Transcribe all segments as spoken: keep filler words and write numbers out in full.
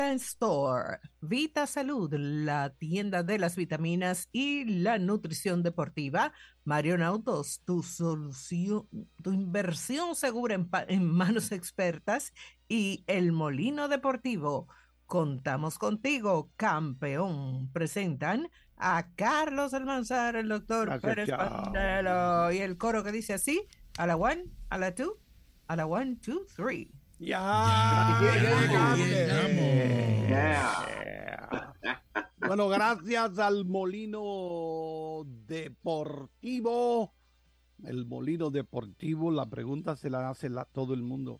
Store, Vita Salud, la tienda de las vitaminas y la nutrición deportiva. Marion Autos, tu solución, tu inversión segura en, pa- en manos expertas. Y El Molino Deportivo. Contamos contigo, campeón. Presentan a Carlos Almanzar, el doctor Gracias, Pérez chao. Pandelo. Y el coro que dice así: a la one, a la two, a la one, two, three. Ya, Ya llegaste. llegamos. Yeah. Bueno, gracias al Molino Deportivo. El Molino Deportivo, la pregunta se la hace la, todo el mundo.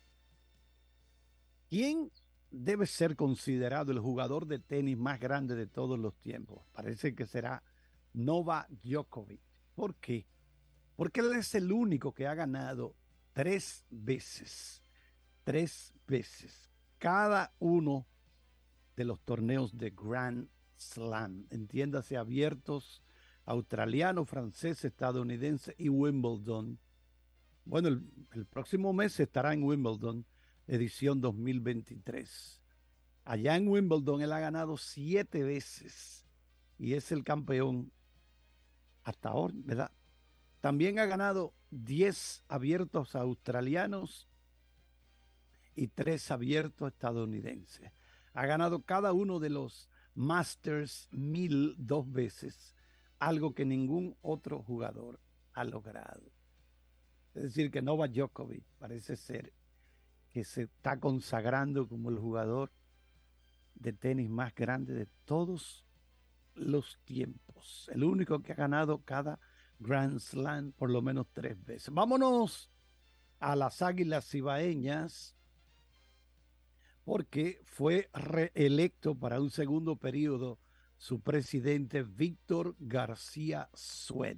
¿Quién debe ser considerado el jugador de tenis más grande de todos los tiempos? Parece que será Novak Djokovic. ¿Por qué? Porque él es el único que ha ganado tres veces. Tres veces. Cada uno de los torneos de Grand Slam. Entiéndase, abiertos, australiano, francés, estadounidense y Wimbledon. Bueno, el, el próximo mes estará en Wimbledon, edición dos mil veintitrés. Allá en Wimbledon él ha ganado siete veces y es el campeón hasta ahora, ¿verdad? También ha ganado diez abiertos australianos y tres abiertos estadounidenses. Ha ganado cada uno de los Masters mil dos veces, algo que ningún otro jugador ha logrado. Es decir, que Novak Djokovic parece ser que se está consagrando como el jugador de tenis más grande de todos los tiempos. El único que ha ganado cada Grand Slam por lo menos tres veces. Vámonos a las Águilas Cibaeñas, porque fue reelecto para un segundo periodo su presidente Víctor García Suet.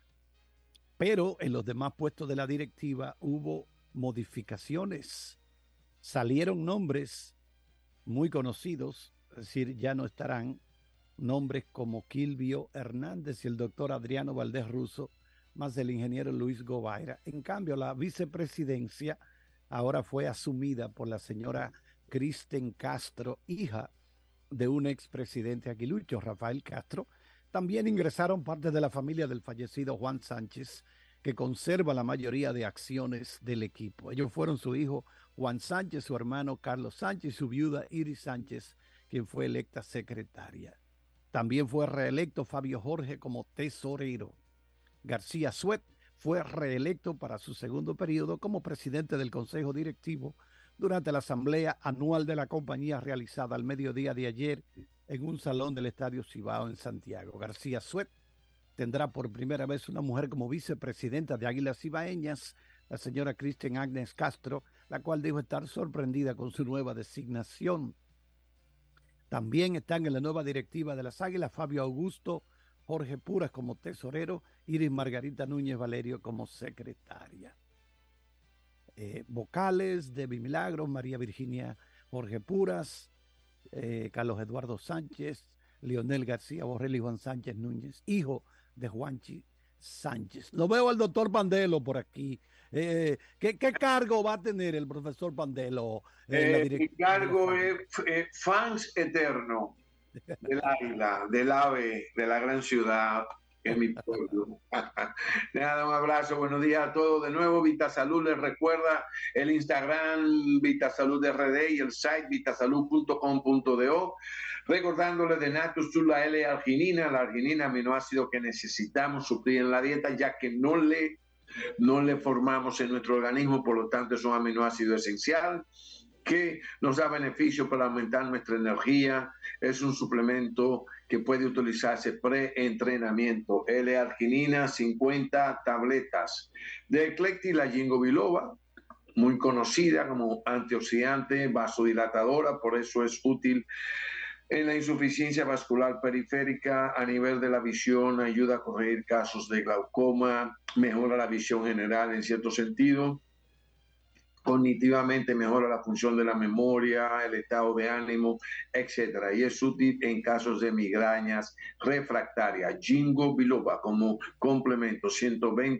Pero en los demás puestos de la directiva hubo modificaciones. Salieron nombres muy conocidos, es decir, ya no estarán nombres como Kilvio Hernández y el doctor Adriano Valdés Russo, más el ingeniero Luis Gobaira. En cambio, la vicepresidencia ahora fue asumida por la señora Kristen Castro, hija de un expresidente aguilucho, Rafael Castro. También ingresaron parte de la familia del fallecido Juan Sánchez, que conserva la mayoría de acciones del equipo. Ellos fueron su hijo Juan Sánchez, su hermano Carlos Sánchez y su viuda Iris Sánchez, quien fue electa secretaria. También fue reelecto Fabio Jorge como tesorero. García Suet fue reelecto para su segundo periodo como presidente del Consejo Directivo durante la asamblea anual de la compañía realizada al mediodía de ayer en un salón del Estadio Cibao en Santiago. García Suet tendrá por primera vez una mujer como vicepresidenta de Águilas Cibaeñas, la señora Kristen Agnes Castro, la cual dijo estar sorprendida con su nueva designación. También están en la nueva directiva de las Águilas Fabio Augusto Jorge Puras como tesorero, Iris Margarita Núñez Valerio como secretaria. Eh, vocales, Debbie Milagros, María Virginia Jorge Puras, eh, Carlos Eduardo Sánchez, Leonel García Borrell y Juan Sánchez Núñez, hijo de Juanchi Sánchez. Lo veo al doctor Pandelo por aquí. Eh, ¿qué, ¿Qué cargo va a tener el profesor Pandelo? Eh, eh, mi cargo es eh, fans eterno del águila, del ave, de la gran ciudad, que es mi pueblo. Nada, un abrazo, buenos días a todos. De nuevo, Vitasalud les recuerda el Instagram Vitasalud R D y el site vitasalud punto com punto do. Recordándoles de Natus la L-arginina, la arginina, aminoácido que necesitamos suplir en la dieta, ya que no le, no le formamos en nuestro organismo, por lo tanto es un aminoácido esencial que nos da beneficio para aumentar nuestra energía. Es un suplemento que puede utilizarse pre-entrenamiento. L-arginina, cincuenta tabletas. De Eclecti, la ginkgo biloba, muy conocida como antioxidante, vasodilatadora, por eso es útil en la insuficiencia vascular periférica. A nivel de la visión, ayuda a corregir casos de glaucoma, mejora la visión general en cierto sentido. Cognitivamente mejora la función de la memoria, el estado de ánimo, etcétera. Y es útil en casos de migrañas refractarias. Ginkgo biloba como complemento, ciento veinte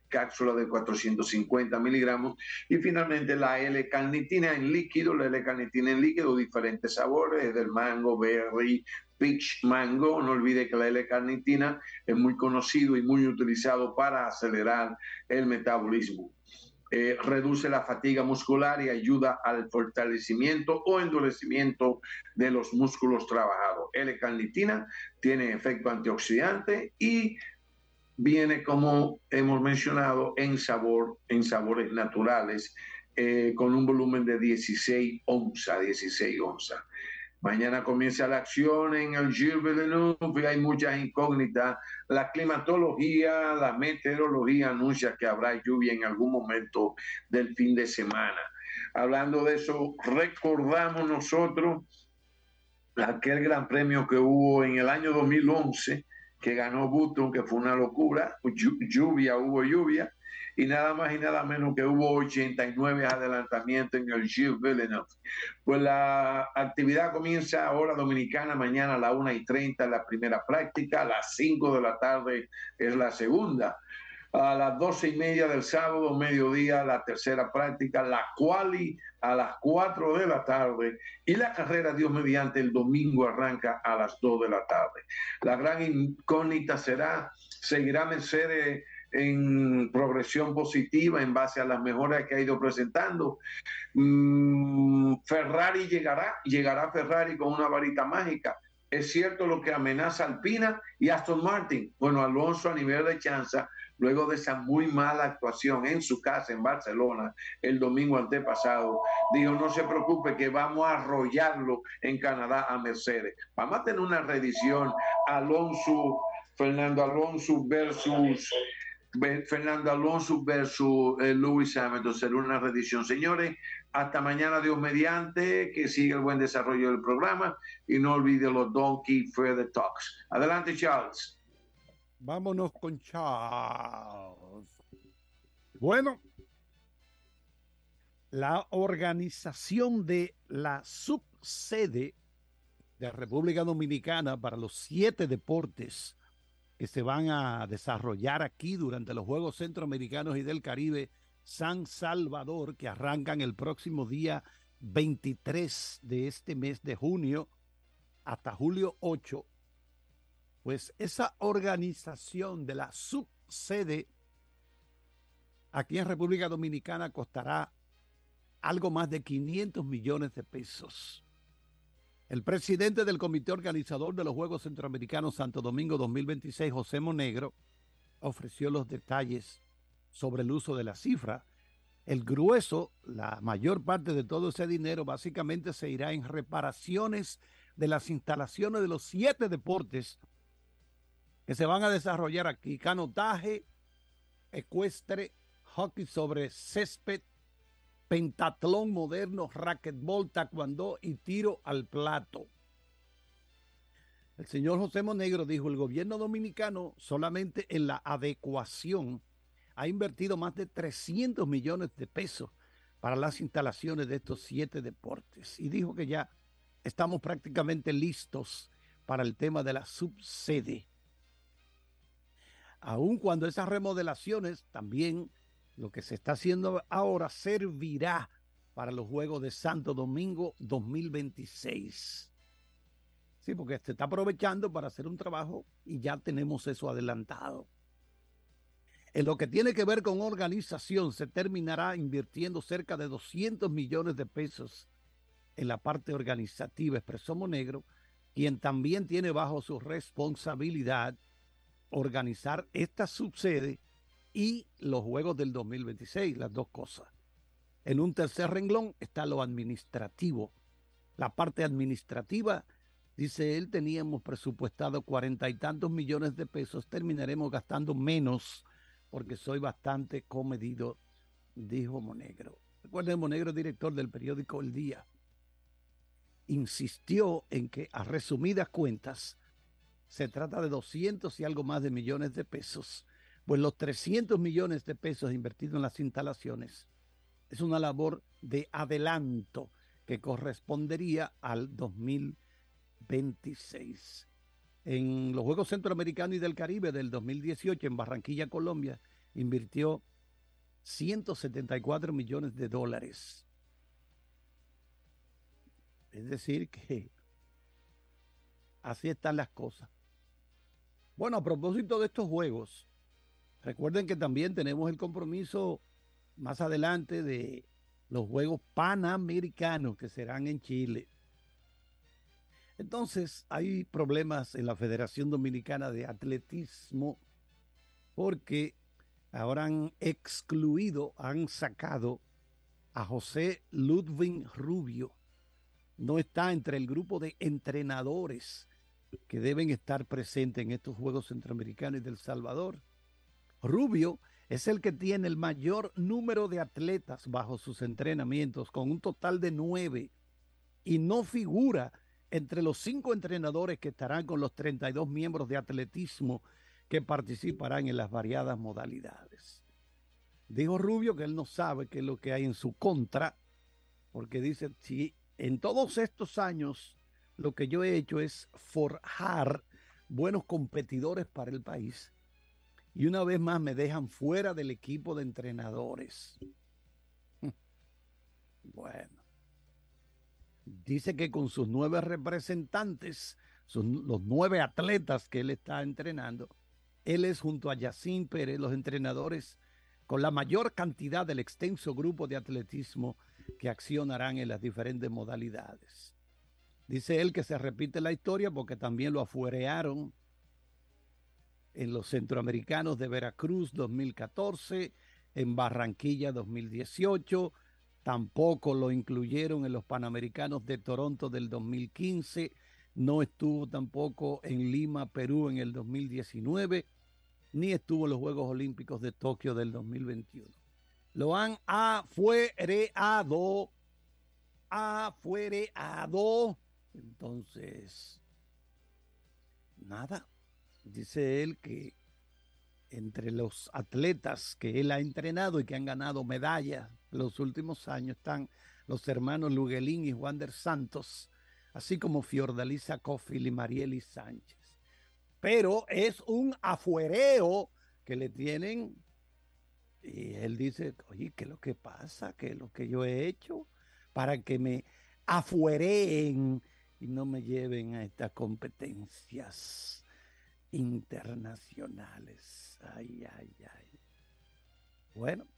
cápsula de cuatrocientos cincuenta miligramos. Y finalmente la L-carnitina en líquido, la L-carnitina en líquido, diferentes sabores, del mango, berry, peach, mango. No olvide que la L-carnitina es muy conocido y muy utilizado para acelerar el metabolismo. Eh, reduce la fatiga muscular y ayuda al fortalecimiento o endurecimiento de los músculos trabajados. L-carnitina tiene efecto antioxidante y viene, como hemos mencionado, en sabor, en sabores naturales, eh, con un volumen de dieciséis onzas, dieciséis onzas. Mañana comienza la acción en el Gilles Villeneuve, hay muchas incógnitas. La climatología, la meteorología anuncia que habrá lluvia en algún momento del fin de semana. Hablando de eso, recordamos nosotros aquel gran premio que hubo en el año dos mil once, que ganó Button, que fue una locura. Lluvia, hubo lluvia, y nada más y nada menos que hubo ochenta y nueve adelantamientos en el Gilles Villeneuve. Pues la actividad comienza ahora dominicana, mañana a las una y treinta la primera práctica, a las cinco de la tarde es la segunda, a las doce y media del sábado, mediodía, la tercera práctica, la quali a las cuatro de la tarde, y la carrera, Dios mediante, el domingo arranca a las dos de la tarde. La gran incógnita será, ¿seguirá Mercedes en progresión positiva en base a las mejoras que ha ido presentando? Mm, Ferrari llegará, llegará Ferrari con una varita mágica. Es cierto lo que amenaza Alpina y Aston Martin. Bueno, Alonso, a nivel de chanza, luego de esa muy mala actuación en su casa en Barcelona el domingo antepasado, dijo: no se preocupe, que vamos a arrollarlo en Canadá a Mercedes. Vamos a tener una reedición, Alonso, Fernando Alonso versus Fernando Alonso versus eh, Lewis Hamilton. Será una reedición. Señores, hasta mañana, Dios mediante, que siga el buen desarrollo del programa, y no olvide los Donkey Further Talks. Adelante, Charles. Vámonos con Charles. Bueno, la organización de la subsede de República Dominicana para los siete deportes que se van a desarrollar aquí durante los Juegos Centroamericanos y del Caribe San Salvador, que arrancan el próximo día veintitrés de este mes de junio hasta julio ocho, pues esa organización de la subsede aquí en República Dominicana costará algo más de quinientos millones de pesos. El presidente del comité organizador de los Juegos Centroamericanos Santo Domingo dos mil veintiséis, José Monegro, ofreció los detalles sobre el uso de la cifra. El grueso, la mayor parte de todo ese dinero, básicamente se irá en reparaciones de las instalaciones de los siete deportes que se van a desarrollar aquí: canotaje, ecuestre, hockey sobre césped, pentatlón moderno, racquetball, taekwondo y tiro al plato. El señor José Monegro dijo: el gobierno dominicano solamente en la adecuación ha invertido más de trescientos millones de pesos para las instalaciones de estos siete deportes, y dijo que ya estamos prácticamente listos para el tema de la subsede. Aun cuando esas remodelaciones, también lo que se está haciendo ahora, servirá para los Juegos de Santo Domingo dos mil veintiséis. Sí, porque se está aprovechando para hacer un trabajo y ya tenemos eso adelantado. En lo que tiene que ver con organización, se terminará invirtiendo cerca de doscientos millones de pesos en la parte organizativa, expresó Monegro, quien también tiene bajo su responsabilidad organizar esta subsede y los Juegos del dos mil veintiséis, las dos cosas. En un tercer renglón está lo administrativo. La parte administrativa, dice él, teníamos presupuestado cuarenta y tantos millones de pesos, terminaremos gastando menos porque soy bastante comedido, dijo Monegro. Recuerden, Monegro, director del periódico El Día, insistió en que, a resumidas cuentas, se trata de doscientos y algo más de millones de pesos, pues los trescientos millones de pesos invertidos en las instalaciones es una labor de adelanto que correspondería al dos mil veintiséis. En los Juegos Centroamericanos y del Caribe del dos mil dieciocho en Barranquilla, Colombia, invirtió ciento setenta y cuatro millones de dólares. Es decir, que así están las cosas. Bueno, a propósito de estos juegos, recuerden que también tenemos el compromiso más adelante de los Juegos Panamericanos que serán en Chile. Entonces, hay problemas en la Federación Dominicana de Atletismo porque ahora han excluido, han sacado a José Ludwig Rubio. No está entre el grupo de entrenadores que deben estar presentes en estos Juegos Centroamericanos y del Salvador. Rubio es el que tiene el mayor número de atletas bajo sus entrenamientos, con un total de nueve, y no figura entre los cinco entrenadores que estarán con los treinta y dos miembros de atletismo que participarán en las variadas modalidades. Dijo Rubio que él no sabe qué es lo que hay en su contra, porque dice, si en todos estos años lo que yo he hecho es forjar buenos competidores para el país, y una vez más me dejan fuera del equipo de entrenadores. Bueno, dice que con sus nueve representantes, sus, los nueve atletas que él está entrenando, él es junto a Yacine Pérez los entrenadores con la mayor cantidad del extenso grupo de atletismo que accionarán en las diferentes modalidades. Dice él que se repite la historia porque también lo afuerearon en los Centroamericanos de Veracruz dos mil catorce, en Barranquilla dos mil dieciocho, tampoco lo incluyeron en los Panamericanos de Toronto del dos mil quince, no estuvo tampoco en Lima, Perú en el dos mil diecinueve, ni estuvo en los Juegos Olímpicos de Tokio del dos mil veintiuno. Lo han afuereado, afuereado. Entonces, nada. Dice él que entre los atletas que él ha entrenado y que han ganado medallas los últimos años están los hermanos Luguelín y Wander Santos, así como Fiordalisa Cofield y Marieli Sánchez. Pero es un afuereo que le tienen, y él dice, oye, ¿qué es lo que pasa? ¿Qué es lo que yo he hecho para que me afuereen y no me lleven a estas competencias internacionales? Ay, ay, ay. Bueno,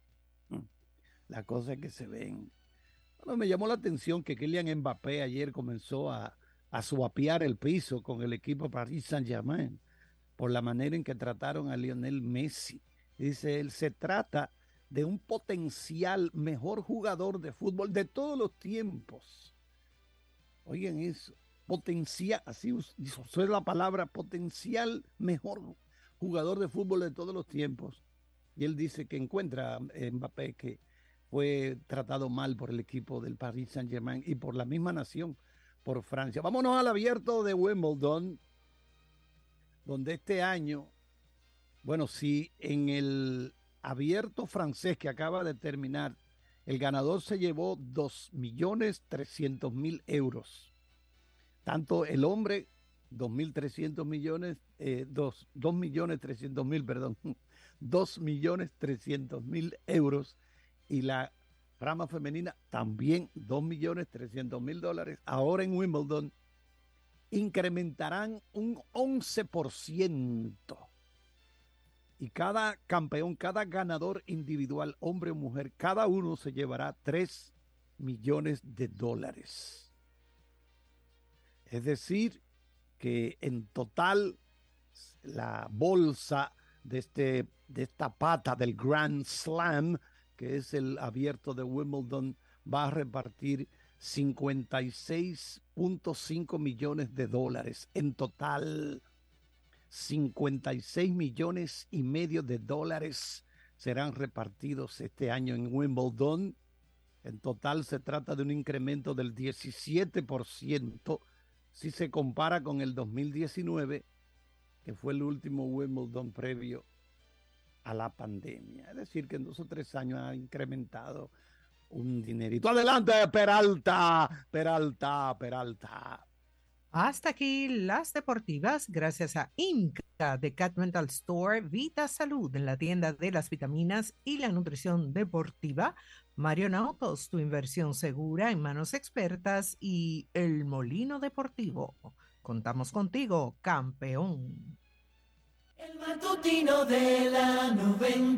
la cosa es que se ven. Bueno, me llamó la atención que Kylian Mbappé ayer comenzó a, a suapiar el piso con el equipo Paris Saint-Germain por la manera en que trataron a Lionel Messi. Dice él, se trata de un potencial mejor jugador de fútbol de todos los tiempos. Oigan eso. Potencial, así usó la palabra, potencial mejor jugador de fútbol de todos los tiempos. Y él dice que encuentra a Mbappé que fue tratado mal por el equipo del Paris Saint-Germain y por la misma nación, por Francia. Vámonos al abierto de Wimbledon, donde este año, bueno, si en el abierto francés que acaba de terminar, el ganador se llevó dos millones trescientos mil euros. Tanto el hombre, dos mil trescientos millones, eh, dos millones trescientos mil, perdón, dos millones trescientos mil euros, y la rama femenina también dos millones trescientos mil dólares. Ahora en Wimbledon incrementarán un once por ciento. Y cada campeón, cada ganador individual, hombre o mujer, cada uno se llevará tres millones de dólares. Es decir, que en total la bolsa de, este, de esta pata del Grand Slam, que es el abierto de Wimbledon, va a repartir cincuenta y seis punto cinco millones de dólares. En total, cincuenta y seis millones y medio de dólares serán repartidos este año en Wimbledon. En total se trata de un incremento del diecisiete por ciento si se compara con el dos mil diecinueve, que fue el último Wimbledon previo a la pandemia. Es decir, que en dos o tres años ha incrementado un dinerito. Adelante, Peralta, Peralta, Peralta. Hasta aquí las deportivas, gracias a Inca de Cat Mental Store, Vita Salud en la tienda de las vitaminas y la nutrición deportiva, Marion Autos, tu inversión segura en manos expertas, y El Molino Deportivo. Contamos contigo, campeón. El matutino de la noventa.